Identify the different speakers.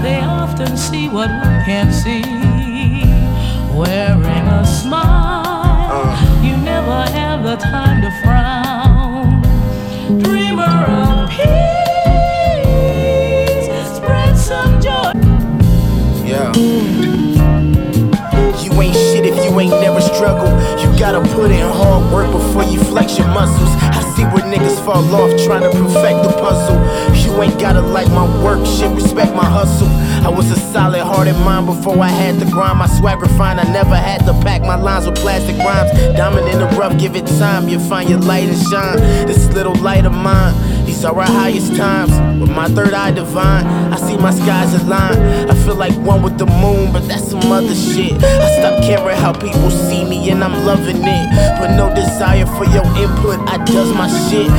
Speaker 1: They often see what we can't see. Wearing a smile, you never have the time to frown. Dreamer of peace, spread some joy.
Speaker 2: Yeah. You ain't shit if you ain't never struggled. You gotta put in hard work before you flex your muscles. I see where niggas fall off trying to perfect the puzzle. You ain't gotta like my work, shit, respect my hustle. I was a solid-hearted mind before I had to grind. My swag refined, I never had to pack my lines with plastic rhymes. Diamond in the rough, give it time, you'll find your light and shine. This little light of mine, these are our highest times. With my third eye divine, I see my skies align. I feel like one with the moon, but that's some other shit. I stopped caring how people see me and I'm loving it. But no desire for your input, I does my shit.